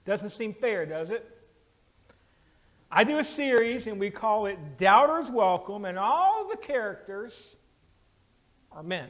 Doesn't seem fair, does it? I do a series, and we call it Doubters Welcome, and all the characters are men.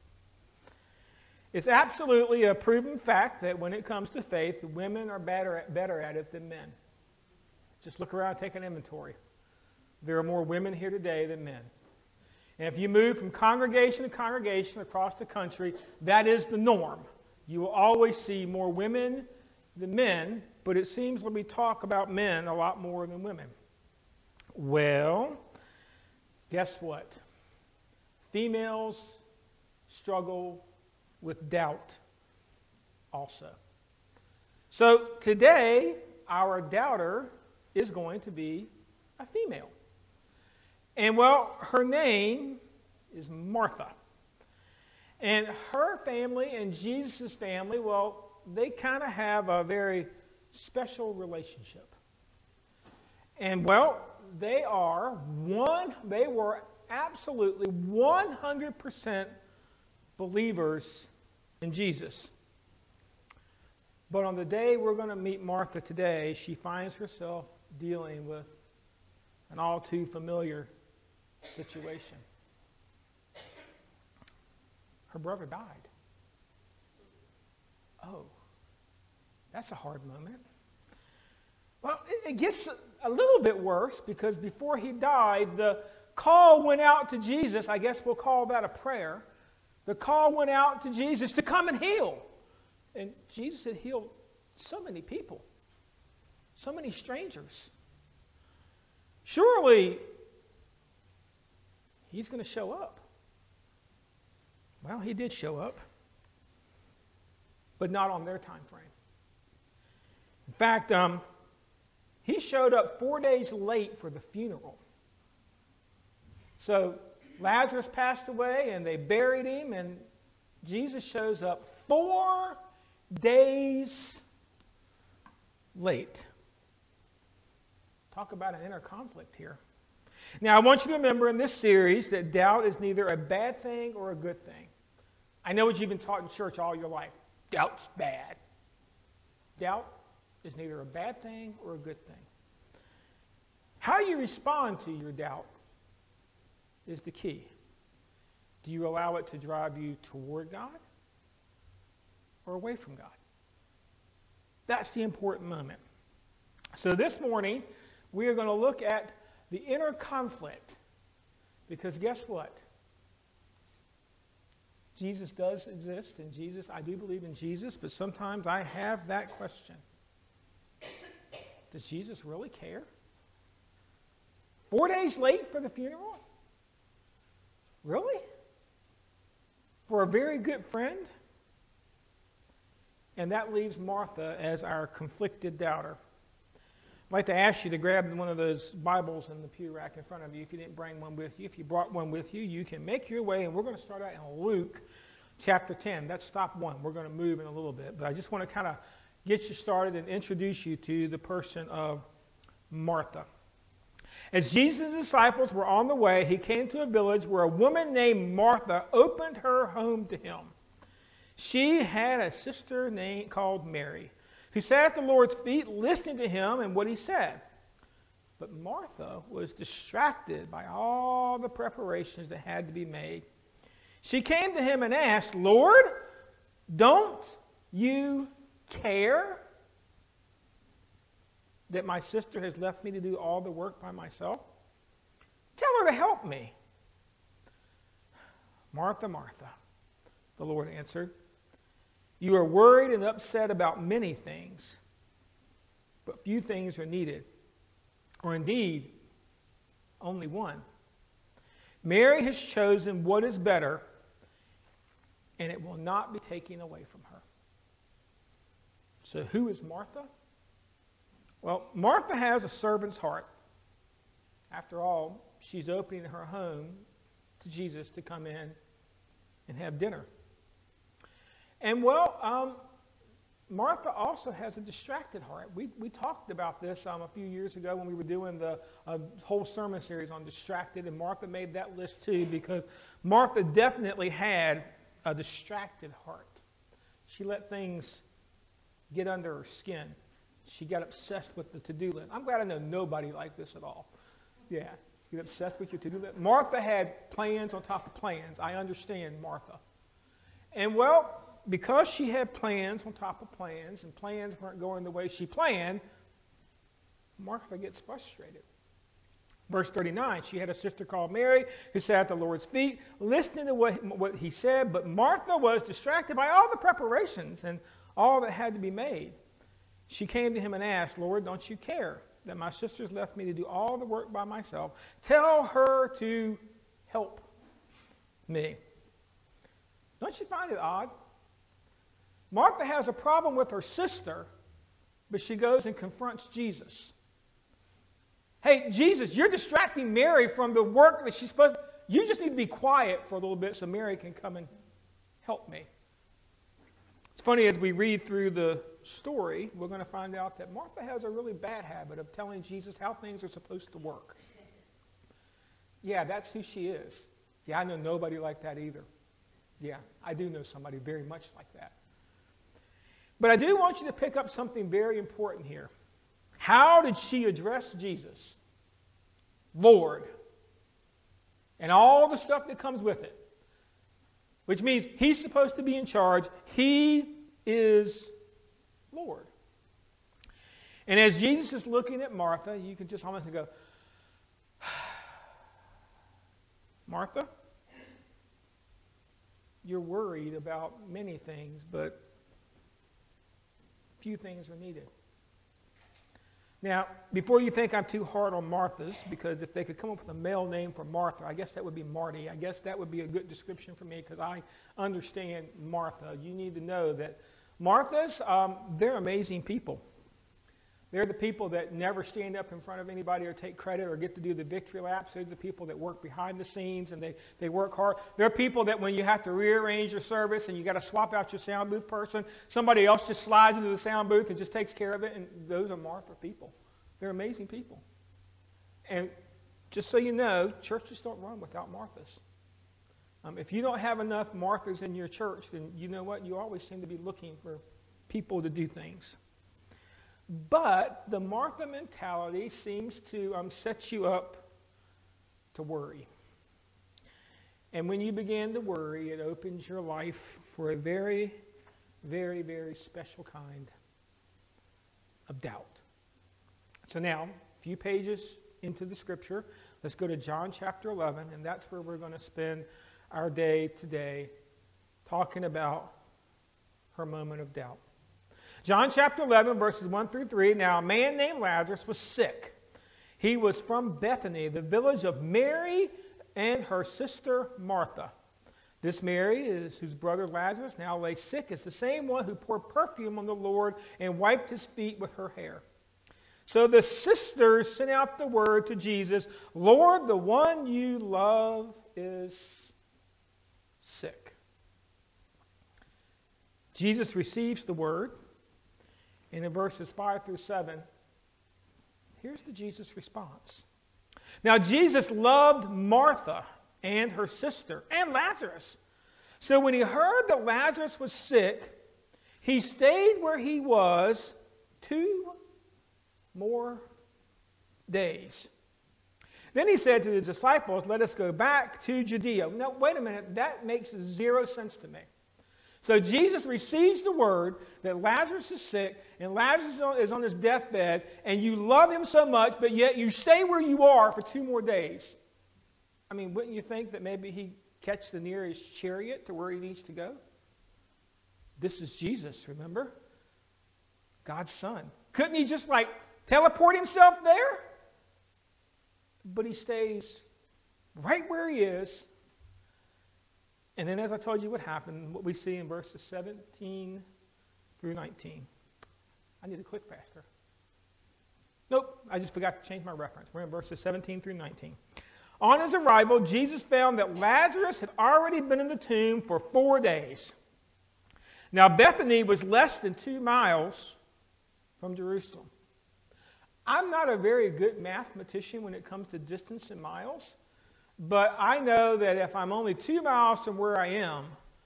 It's absolutely a proven fact that when it comes to faith, women are better at it than men. Just look around and take an inventory. There are more women here today than men. And if you move from congregation to congregation across the country, that is the norm. You will always see more women than men, but it seems that we talk about men a lot more than women. Well, guess what? Females struggle with doubt also. So today, our doubter is going to be a female. And well, her name is Martha. And her family and Jesus' family, well, they kind of have a very special relationship. And well, they were absolutely 100% believers in Jesus. But on the day we're going to meet Martha today, she finds herself dealing with an all too familiar situation. Her brother died. Oh, that's a hard moment. Well, it gets a little bit worse because before he died, the call went out to Jesus. I guess we'll call that a prayer. The call went out to Jesus to come and heal. And Jesus had healed so many people, so many strangers. Surely, he's going to show up. Well, he did show up, but not on their time frame. In fact, he showed up 4 days late for the funeral. So Lazarus passed away, and they buried him, and Jesus shows up 4 days late. Talk about an inner conflict here. Now, I want you to remember in this series that doubt is neither a bad thing or a good thing. I know what you've been taught in church all your life. Doubt's bad. Doubt is neither a bad thing or a good thing. How you respond to your doubt is the key. Do you allow it to drive you toward God or away from God? That's the important moment. So this morning, we are going to look at the inner conflict, because guess what? Jesus does exist, and I do believe in Jesus, but sometimes I have that question. Does Jesus really care? 4 days late for the funeral? Really? For a very good friend? And that leaves Martha as our conflicted doubter. I'd like to ask you to grab one of those Bibles in the pew rack in front of you if you didn't bring one with you. If you brought one with you, you can make your way, and we're going to start out in Luke chapter 10. That's stop one. We're going to move in a little bit, but I just want to kind of get you started and introduce you to the person of Martha. As Jesus' disciples were on the way, he came to a village where a woman named Martha opened her home to him. She had a sister called Mary, who sat at the Lord's feet listening to him and what he said. But Martha was distracted by all the preparations that had to be made. She came to him and asked, "Lord, don't you care that my sister has left me to do all the work by myself? Tell her to help me." "Martha, Martha," the Lord answered, "you are worried and upset about many things, but few things are needed, or indeed, only one. Mary has chosen what is better, and it will not be taken away from her." So who is Martha? Well, Martha has a servant's heart. After all, she's opening her home to Jesus to come in and have dinner. And well, Martha also has a distracted heart. We talked about this a few years ago when we were doing the whole sermon series on distracted, and Martha made that list too, because Martha definitely had a distracted heart. She let things get under her skin. She got obsessed with the to-do list. I'm glad I know nobody like this at all. Yeah, you get obsessed with your to-do list. Martha had plans on top of plans. I understand Martha. And well, because she had plans on top of plans, and plans weren't going the way she planned, Martha gets frustrated. Verse 39, she had a sister called Mary who sat at the Lord's feet, listening to what he said, but Martha was distracted by all the preparations and all that had to be made. She came to him and asked, Lord, don't you care that my sister's left me to do all the work by myself? Tell her to help me. Don't you find it odd? Martha has a problem with her sister, but she goes and confronts Jesus. Hey, Jesus, you're distracting Mary from the work that she's supposed to. You just need to be quiet for a little bit so Mary can come and help me. It's funny, as we read through the story, we're going to find out that Martha has a really bad habit of telling Jesus how things are supposed to work. Yeah, that's who she is. Yeah, I know nobody like that either. Yeah, I do know somebody very much like that. But I do want you to pick up something very important here. How did she address Jesus? Lord. And all the stuff that comes with it. Which means he's supposed to be in charge. He is Lord. And as Jesus is looking at Martha, you can just almost go, Martha, you're worried about many things, but few things are needed. Now, before you think I'm too hard on Marthas, because if they could come up with a male name for Martha, I guess that would be Marty. I guess that would be a good description for me because I understand Martha. You need to know that Marthas, they're amazing people. They're the people that never stand up in front of anybody or take credit or get to do the victory laps. They're the people that work behind the scenes and they work hard. They're people that when you have to rearrange your service and you got to swap out your sound booth person, somebody else just slides into the sound booth and just takes care of it. And those are Martha people. They're amazing people. And just so you know, churches don't run without Marthas. If you don't have enough Marthas in your church, then you know what? You always seem to be looking for people to do things. But the Martha mentality seems to set you up to worry. And when you begin to worry, it opens your life for a very, very, very special kind of doubt. So now, a few pages into the scripture, let's go to John chapter 11, and that's where we're going to spend our day today talking about her moment of doubt. John chapter 11, verses 1 through 3. Now, a man named Lazarus was sick. He was from Bethany, the village of Mary and her sister Martha. This Mary, whose brother Lazarus now lay sick, is the same one who poured perfume on the Lord and wiped his feet with her hair. So the sisters sent out the word to Jesus, Lord, the one you love is sick. Jesus receives the word. And in verses 5 through 7, here's the Jesus response. Now, Jesus loved Martha and her sister and Lazarus. So when he heard that Lazarus was sick, he stayed where he was 2 more days. Then he said to the disciples, let us go back to Judea. Now, wait a minute. That makes 0 sense to me. So Jesus receives the word that Lazarus is sick and Lazarus is on his deathbed and you love him so much, but yet you stay where you are for 2 more days. I mean, wouldn't you think that maybe he'd catch the nearest chariot to where he needs to go? This is Jesus, remember? God's son. Couldn't he just teleport himself there? But he stays right where he is. And then as I told you what happened, what we see in verses 17 through 19. I need to click faster. Nope, I just forgot to change my reference. We're in verses 17 through 19. On his arrival, Jesus found that Lazarus had already been in the tomb for 4 days. Now Bethany was less than 2 miles from Jerusalem. I'm not a very good mathematician when it comes to distance in miles. But I know that if I'm only 2 miles from where I am,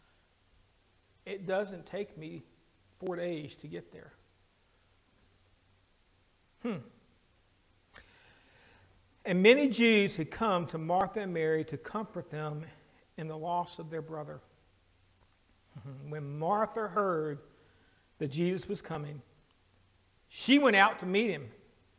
it doesn't take me 4 days to get there. And many Jews had come to Martha and Mary to comfort them in the loss of their brother. When Martha heard that Jesus was coming, she went out to meet him,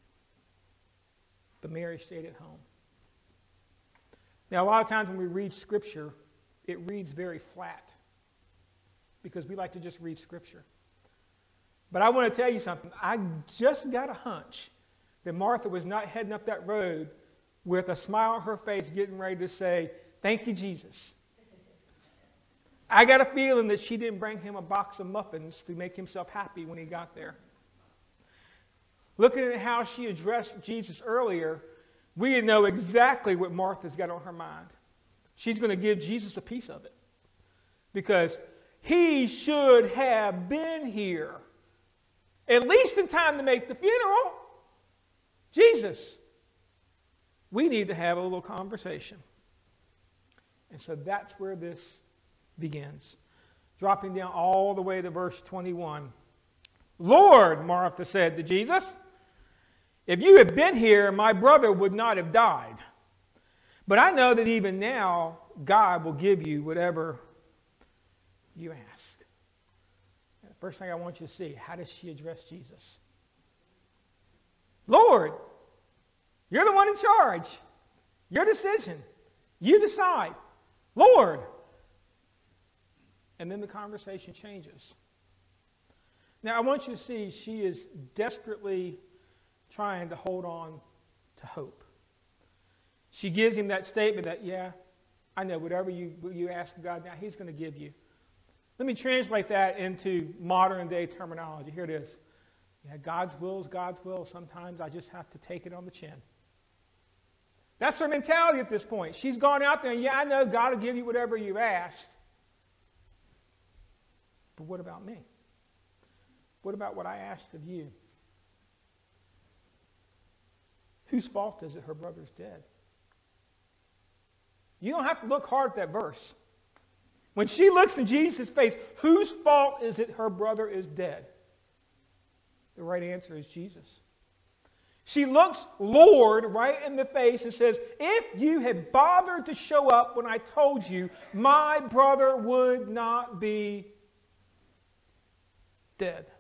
but Mary stayed at home. Now, a lot of times when we read Scripture, it reads very flat because we like to just read Scripture. But I want to tell you something. I just got a hunch that Martha was not heading up that road with a smile on her face getting ready to say, "Thank you, Jesus." I got a feeling that she didn't bring him a box of muffins to make himself happy when he got there. Looking at how she addressed Jesus earlier, we know exactly what Martha's got on her mind. She's going to give Jesus a piece of it because he should have been here, at least in time to make the funeral. Jesus, we need to have a little conversation. And so that's where this begins. Dropping down all the way to verse 21. "Lord," Martha said to Jesus, "if you had been here, my brother would not have died. But I know that even now, God will give you whatever you ask." The first thing I want you to see, how does she address Jesus? "Lord, you're the one in charge. Your decision. You decide. Lord." And then the conversation changes. Now, I want you to see she is desperately trying to hold on to hope. She gives him that statement that, "Yeah, I know whatever you ask God now, he's going to give you." Let me translate that into modern day terminology. Here it is. Yeah, God's will is God's will. Sometimes I just have to take it on the chin. That's her mentality at this point. She's gone out there and, "Yeah, I know God will give you whatever you asked. But what about me? What about what I asked of you?" Whose fault is it her brother's dead? You don't have to look hard at that verse. When she looks in Jesus' face, whose fault is it her brother is dead? The right answer is Jesus. She looks Lord right in the face and says, "If you had bothered to show up when I told you, my brother would not be dead."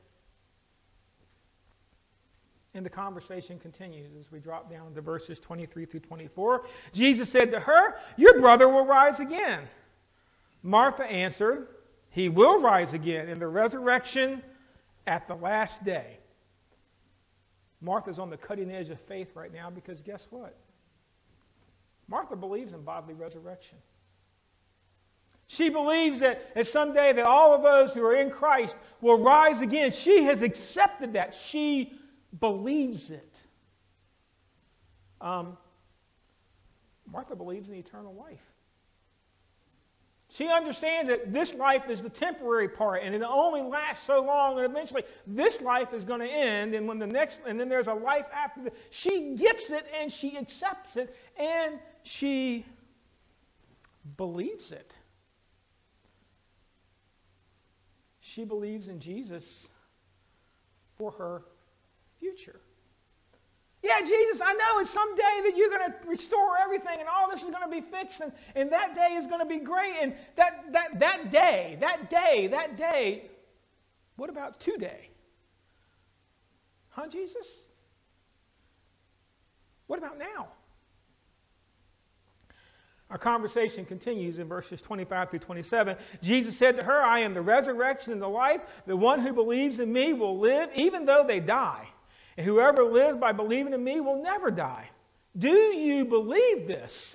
And the conversation continues as we drop down to verses 23 through 24. Jesus said to her, "Your brother will rise again." Martha answered, "He will rise again in the resurrection at the last day." Martha's on the cutting edge of faith right now because guess what? Martha believes in bodily resurrection. She believes that someday that all of those who are in Christ will rise again. She has accepted that. She believes it. Martha believes in eternal life. She understands that this life is the temporary part, and it only lasts so long, and eventually this life is going to end, and then there's a life after that. She gets it, and she accepts it, and she believes it. She believes in Jesus for her future. "Yeah, Jesus, I know it's someday that you're going to restore everything and all this is going to be fixed and that day is going to be great. And that day, what about today? Huh, Jesus? What about now?" Our conversation continues in verses 25 through 27. Jesus said to her, "I am the resurrection and the life. The one who believes in me will live even though they die. And whoever lives by believing in me will never die. Do you believe this?"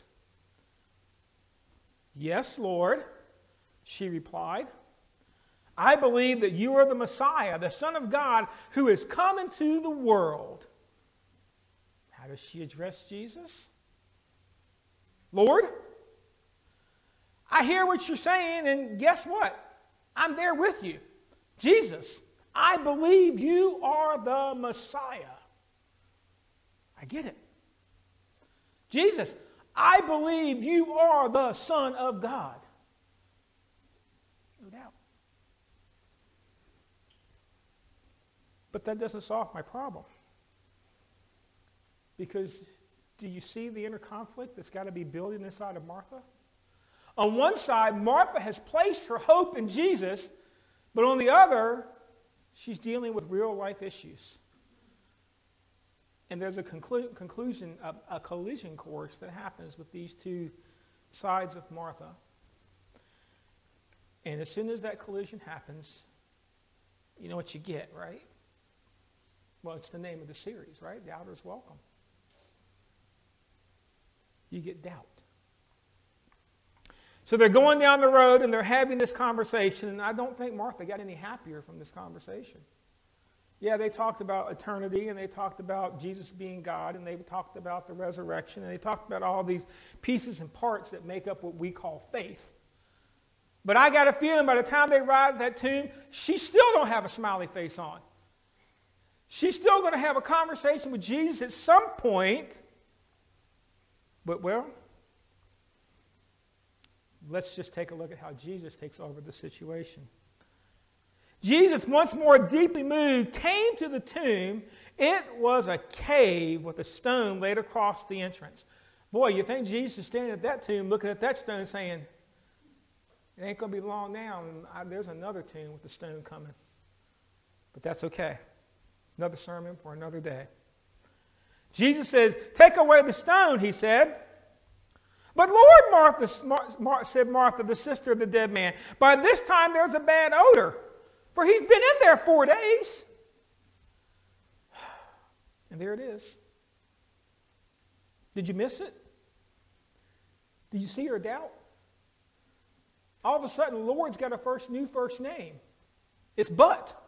"Yes, Lord," she replied. "I believe that you are the Messiah, the Son of God, who has come into the world." How does she address Jesus? "Lord, I hear what you're saying, and guess what? I'm there with you. Jesus, I believe you are the Messiah." I get it. "Jesus, I believe you are the Son of God." No doubt. But that doesn't solve my problem. Because do you see the inner conflict that's got to be building inside of Martha? On one side, Martha has placed her hope in Jesus, but on the other, she's dealing with real life issues. And there's a collision course that happens with these two sides of Martha. And as soon as that collision happens, you know what you get, right? Well, it's the name of the series, right? Doubters Welcome. You get doubt. So they're going down the road and they're having this conversation, and I don't think Martha got any happier from this conversation. Yeah, they talked about eternity, and they talked about Jesus being God, and they talked about the resurrection, and they talked about all these pieces and parts that make up what we call faith. But I got a feeling by the time they arrive at that tomb, she still don't have a smiley face on. She's still going to have a conversation with Jesus at some point. But, well, let's just take a look at how Jesus takes over the situation. Jesus, once more deeply moved, came to the tomb. It was a cave with a stone laid across the entrance. Boy, you think Jesus is standing at that tomb looking at that stone saying, it ain't going to be long now, and there's another tomb with the stone coming. But that's okay. Another sermon for another day. Jesus says, take away the stone, he said. But Lord, said Martha, the sister of the dead man, by this time there's a bad odor, for he's been in there 4 days. And there it is. Did you miss it? Did you see her doubt? All of a sudden, Lord's got a new first name. It's But.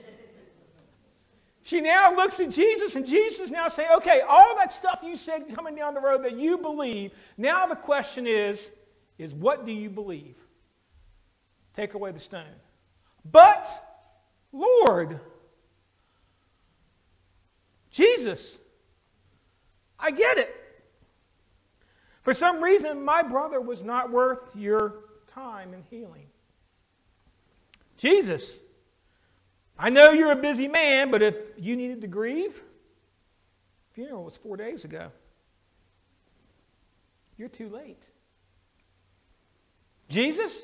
She now looks at Jesus, and Jesus is now saying, okay, all that stuff you said coming down the road that you believe, now the question is what do you believe? Take away the stone. But, Lord, Jesus, I get it. For some reason, my brother was not worth your time in healing. Jesus, I know you're a busy man, but if you needed to grieve, funeral was 4 days ago. You're too late. Jesus,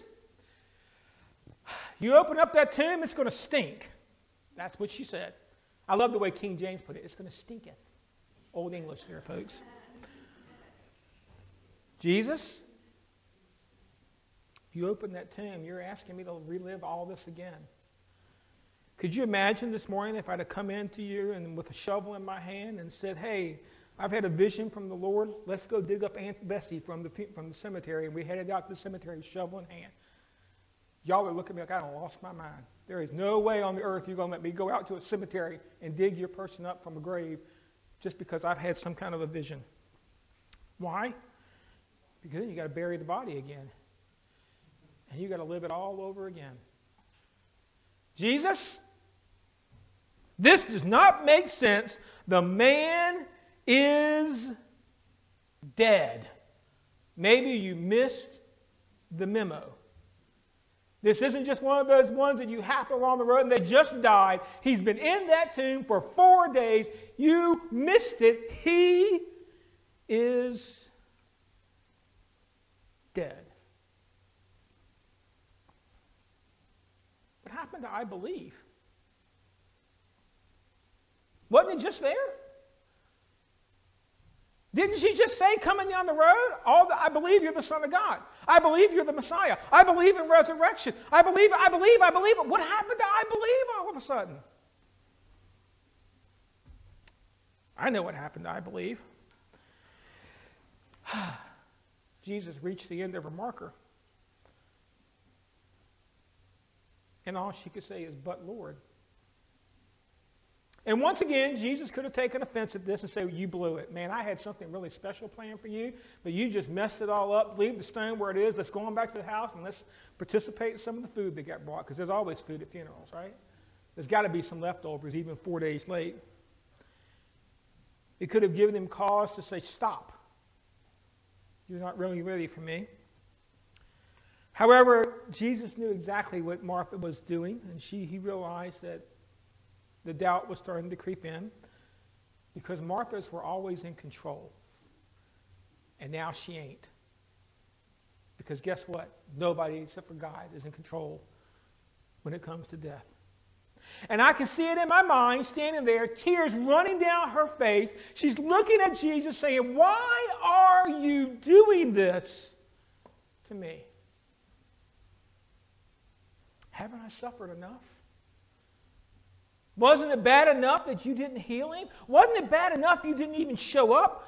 you open up that tomb, it's going to stink. That's what she said. I love the way King James put it. It's going to stinketh. Old English there, folks. Jesus, you open that tomb, you're asking me to relive all this again. Could you imagine this morning if I'd have come into you and with a shovel in my hand and said, hey, I've had a vision from the Lord. Let's go dig up Aunt Bessie from the cemetery. And we headed out to the cemetery, shovel in hand. Y'all would look at me like I done lost my mind. There is no way on the earth you're going to let me go out to a cemetery and dig your person up from a grave just because I've had some kind of a vision. Why? Because then you got to bury the body again. And you got to live it all over again. Jesus, this does not make sense. The man is dead. Maybe you missed the memo. This isn't just one of those ones that you happen along the road and they just died. He's been in that tomb for 4 days. You missed it. He is dead. What happened to I believe? Wasn't it just there? Didn't she just say coming down the road, I believe you're the Son of God. I believe you're the Messiah. I believe in resurrection. I believe. What happened to I believe all of a sudden? I know what happened to I believe. Jesus reached the end of her marker. And all she could say is, but Lord. And once again, Jesus could have taken offense at this and said, you blew it. Man, I had something really special planned for you, but you just messed it all up. Leave the stone where it is. Let's go on back to the house and let's participate in some of the food that got brought, because there's always food at funerals, right? There's got to be some leftovers, even 4 days late. It could have given him cause to say, stop. You're not really ready for me. However, Jesus knew exactly what Martha was doing, and he realized that the doubt was starting to creep in. Because Marthas were always in control. And now she ain't. Because guess what? Nobody except for God is in control when it comes to death. And I can see it in my mind, standing there, tears running down her face. She's looking at Jesus saying, why are you doing this to me? Haven't I suffered enough? Wasn't it bad enough that you didn't heal him? Wasn't it bad enough you didn't even show up?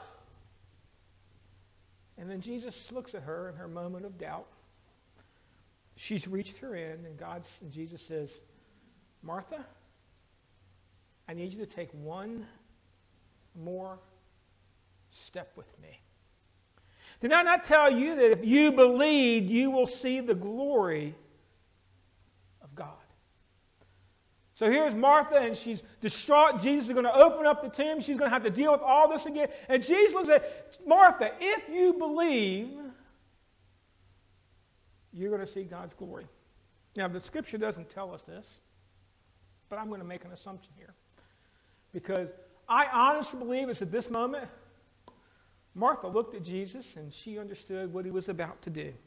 And then Jesus looks at her in her moment of doubt. She's reached her end, and Jesus says, Martha, I need you to take one more step with me. Did I not tell you that if you believe, you will see the glory of God? So here's Martha, and she's distraught. Jesus is going to open up the tomb. She's going to have to deal with all this again. And Jesus looks at Martha, if you believe, you're going to see God's glory. Now, the scripture doesn't tell us this, but I'm going to make an assumption here. Because I honestly believe it's at this moment, Martha looked at Jesus and she understood what he was about to do.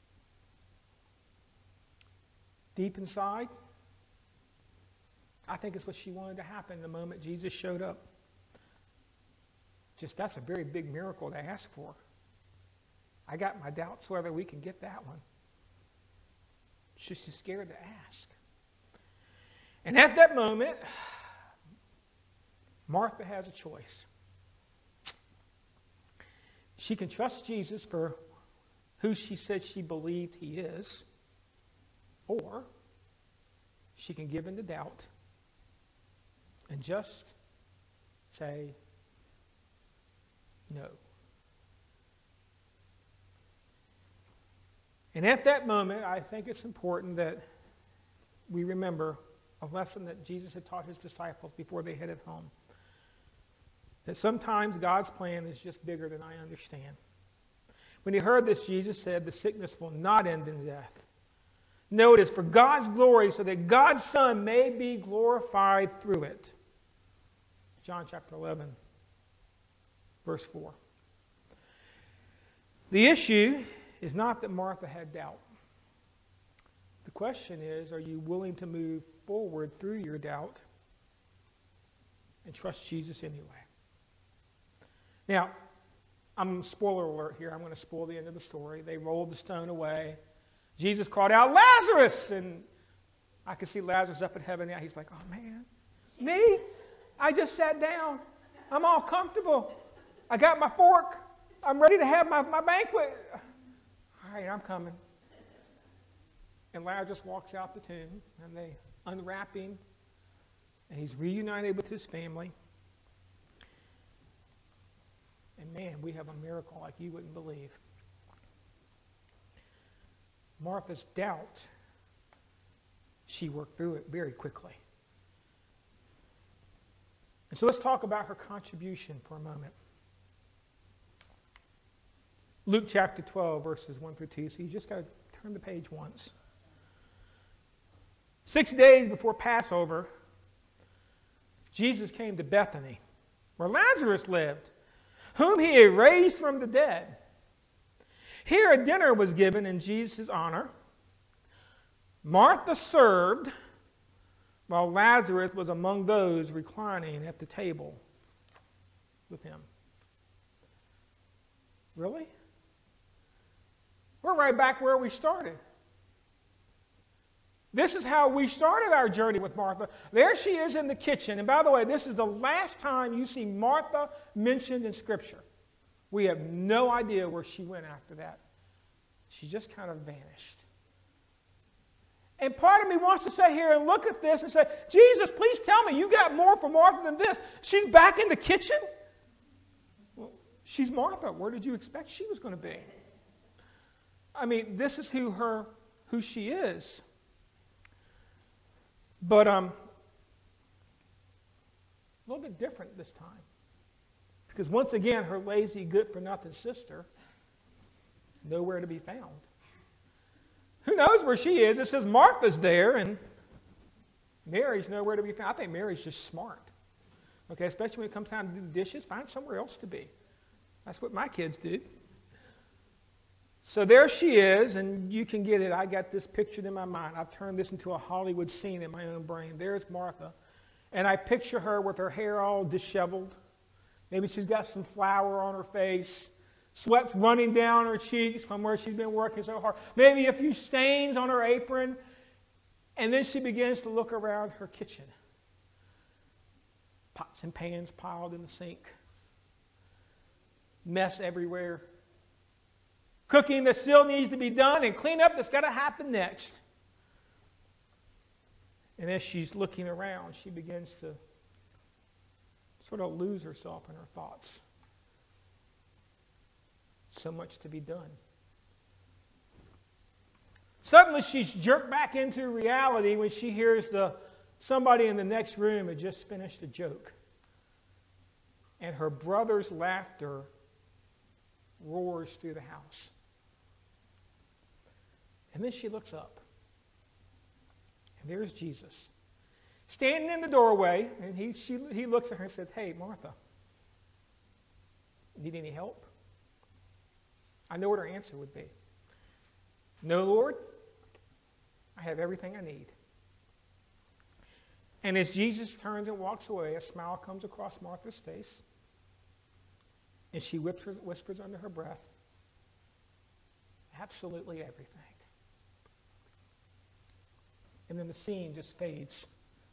Deep inside, I think it's what she wanted to happen the moment Jesus showed up. Just that's a very big miracle to ask for. I got my doubts whether we can get that one. She's just scared to ask. And at that moment, Martha has a choice. She can trust Jesus for who she said she believed he is, or she can give in to doubt and just say no. And at that moment, I think it's important that we remember a lesson that Jesus had taught his disciples before they headed home. That sometimes God's plan is just bigger than I understand. When he heard this, Jesus said, the sickness will not end in death. No, it is for God's glory, so that God's Son may be glorified through it. John chapter 11, verse 4. The issue is not that Martha had doubt. The question is, are you willing to move forward through your doubt and trust Jesus anyway? Now, spoiler alert here. I'm going to spoil the end of the story. They rolled the stone away. Jesus called out, Lazarus! And I could see Lazarus up in heaven now. He's like, oh man, me? I just sat down. I'm all comfortable. I got my fork. I'm ready to have my banquet. All right, I'm coming. And Lazarus walks out the tomb, and they unwrap him, and he's reunited with his family. And man, we have a miracle like you wouldn't believe. Martha's doubt, she worked through it very quickly. And so let's talk about her contribution for a moment. Luke chapter 12, verses 1 through 2. So you just got to turn the page once. 6 days before Passover, Jesus came to Bethany, where Lazarus lived, whom he had raised from the dead. Here a dinner was given in Jesus' honor. Martha served, while Lazarus was among those reclining at the table with him. Really? We're right back where we started. This is how we started our journey with Martha. There she is in the kitchen. And by the way, this is the last time you see Martha mentioned in Scripture. We have no idea where she went after that. She just kind of vanished. And part of me wants to sit here and look at this and say, Jesus, please tell me you got more for Martha than this. She's back in the kitchen? Well, she's Martha. Where did you expect she was going to be? I mean, this is who she is. But a little bit different this time. Because once again, her lazy, good-for-nothing sister, nowhere to be found. Who knows where she is? It says Martha's there, and Mary's nowhere to be found. I think Mary's just smart. Okay, especially when it comes time to do the dishes, find somewhere else to be. That's what my kids do. So there she is, and you can get it. I got this pictured in my mind. I've turned this into a Hollywood scene in my own brain. There's Martha. And I picture her with her hair all disheveled. Maybe she's got some flour on her face. Sweat's running down her cheeks from where she's been working so hard. Maybe a few stains on her apron. And then she begins to look around her kitchen. Pots and pans piled in the sink. Mess everywhere. Cooking that still needs to be done and cleanup that's got to happen next. And as she's looking around, she begins to sort of lose herself in her thoughts. So much to be done. Suddenly she's jerked back into reality when she hears somebody in the next room had just finished a joke. And her brother's laughter roars through the house. And then she looks up. And there's Jesus. Standing in the doorway, and he looks at her and says, "Hey, Martha, need any help?" I know what her answer would be. "No, Lord, I have everything I need." And as Jesus turns and walks away, a smile comes across Martha's face. And she whispers under her breath, "Absolutely everything." And then the scene just fades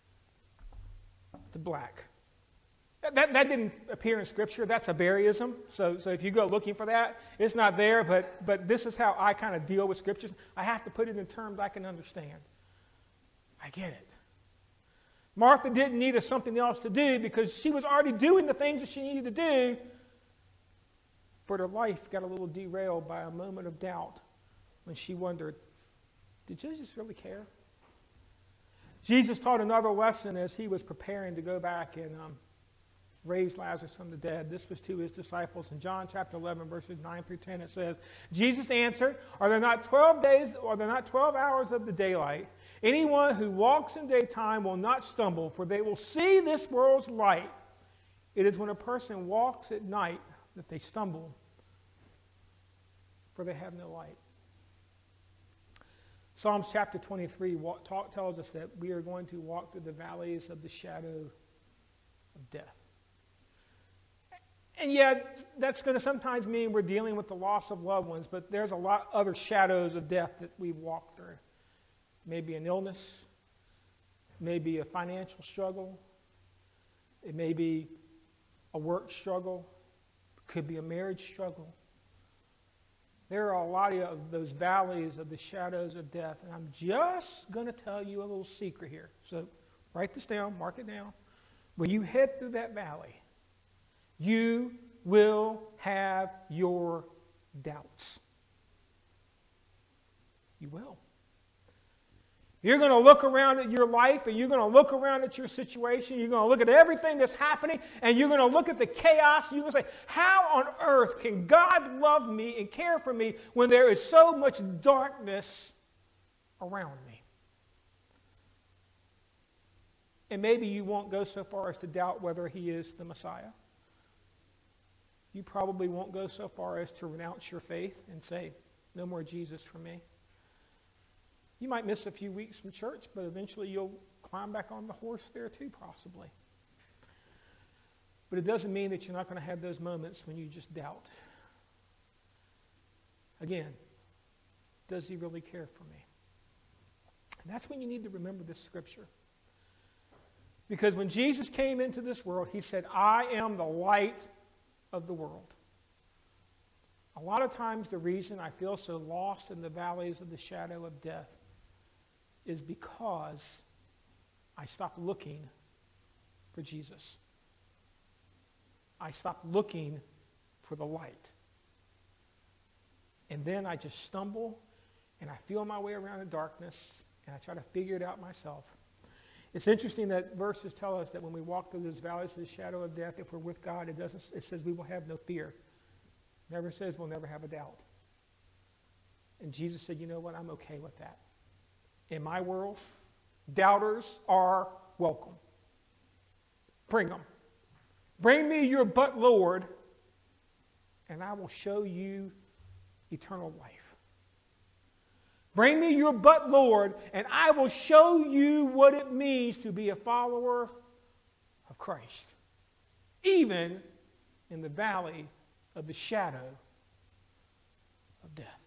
to black. That didn't appear in Scripture. That's a Barryism. So if you go looking for that, it's not there. But this is how I kind of deal with Scriptures. I have to put it in terms I can understand. I get it. Martha didn't need something else to do because she was already doing the things that she needed to do. But her life got a little derailed by a moment of doubt when she wondered, did Jesus really care? Jesus taught another lesson as he was preparing to go back and raise Lazarus from the dead. This was to his disciples. In John chapter 11, verses 9 through 10, it says, Jesus answered, "Are there not 12 days, or are there not 12 hours of the daylight? Anyone who walks in daytime will not stumble, for they will see this world's light. It is when a person walks at night that they stumble, for they have no light." Psalms chapter 23 tells us that we are going to walk through the valleys of the shadow of death. And yet, that's going to sometimes mean we're dealing with the loss of loved ones, but there's a lot other shadows of death that we walk through. Maybe an illness, maybe a financial struggle, it may be a work struggle, it could be a marriage struggle. There are a lot of those valleys of the shadows of death. And I'm just going to tell you a little secret here. So write this down, mark it down. When you head through that valley, you will have your doubts. You will. You're going to look around at your life, and you're going to look around at your situation. You're going to look at everything that's happening, and you're going to look at the chaos. You're going to say, how on earth can God love me and care for me when there is so much darkness around me? And maybe you won't go so far as to doubt whether he is the Messiah. You probably won't go so far as to renounce your faith and say, no more Jesus for me. You might miss a few weeks from church, but eventually you'll climb back on the horse there too, possibly. But it doesn't mean that you're not going to have those moments when you just doubt. Again, does he really care for me? And that's when you need to remember this scripture. Because when Jesus came into this world, he said, I am the light of the world. A lot of times the reason I feel so lost in the valleys of the shadow of death is because I stopped looking for Jesus. I stopped looking for the light. And then I just stumble and I feel my way around the darkness and I try to figure it out myself. It's interesting that verses tell us that when we walk through those valleys of the shadow of death, if we're with God, it says we will have no fear. It never says we'll never have a doubt. And Jesus said, you know what, I'm okay with that. In my world, doubters are welcome. Bring them. Bring me your but Lord, and I will show you eternal life. Bring me your but Lord, and I will show you what it means to be a follower of Christ, even in the valley of the shadow of death.